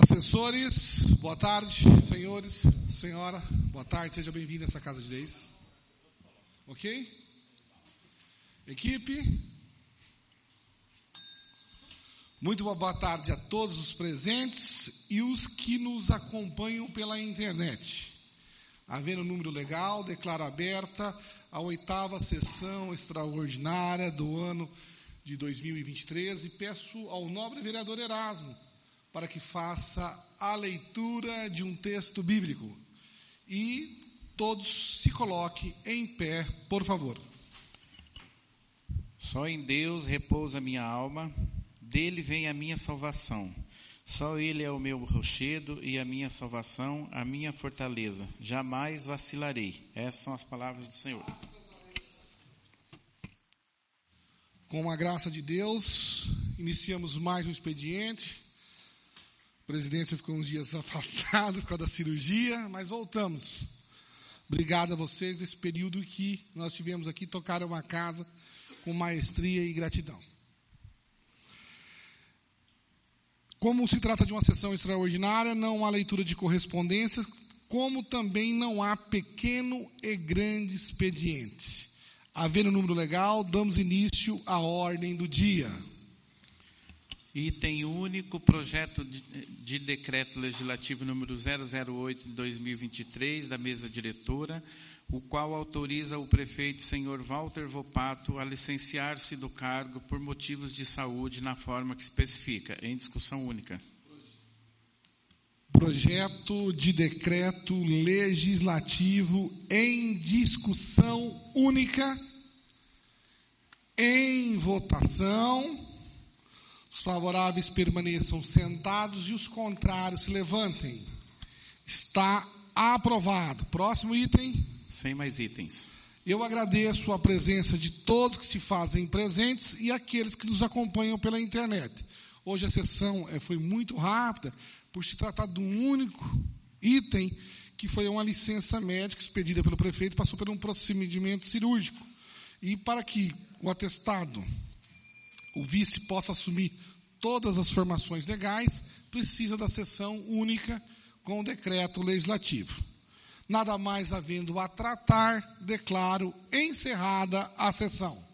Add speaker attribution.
Speaker 1: Assessores, boa tarde. Senhores, senhora, boa tarde. Seja bem-vindo a essa casa de leis. Ok? Equipe, muito boa tarde a todos os presentes e os que nos acompanham pela internet. Havendo número legal, declaro aberta a 8ª sessão extraordinária do ano de 2023 e peço ao nobre vereador Erasmo para que faça a leitura de um texto bíblico. E todos se coloquem em pé, por favor.
Speaker 2: Só em Deus repousa a minha alma, dele vem a minha salvação. Só ele é o meu rochedo e a minha salvação, a minha fortaleza. Jamais vacilarei. Essas são as palavras do Senhor.
Speaker 1: Com a graça de Deus, iniciamos mais um expediente. A presidência ficou uns dias afastada por causa da cirurgia, mas voltamos. Obrigado a vocês nesse período que nós tivemos aqui, tocaram uma casa com maestria e gratidão. Como se trata de uma sessão extraordinária, não há leitura de correspondências, como também não há pequeno e grande expediente. Havendo número legal, damos início à ordem do dia.
Speaker 2: Item único, projeto de decreto legislativo número 008 de 2023, da mesa diretora, o qual autoriza o prefeito senhor Walter Volpato a licenciar-se do cargo por motivos de saúde na forma que especifica, em discussão única.
Speaker 1: Projeto de decreto legislativo em discussão única, em votação. Os favoráveis permaneçam sentados e os contrários se levantem. Está aprovado. Próximo item.
Speaker 2: Sem mais itens.
Speaker 1: Eu agradeço a presença de todos que se fazem presentes e aqueles que nos acompanham pela internet. Hoje a sessão foi muito rápida, por se tratar de um único item, que foi uma licença médica expedida pelo prefeito, passou por um procedimento cirúrgico. E para que o atestado, o vice, possa assumir todas as formações legais, precisa da sessão única com o decreto legislativo. Nada mais havendo a tratar, declaro encerrada a sessão.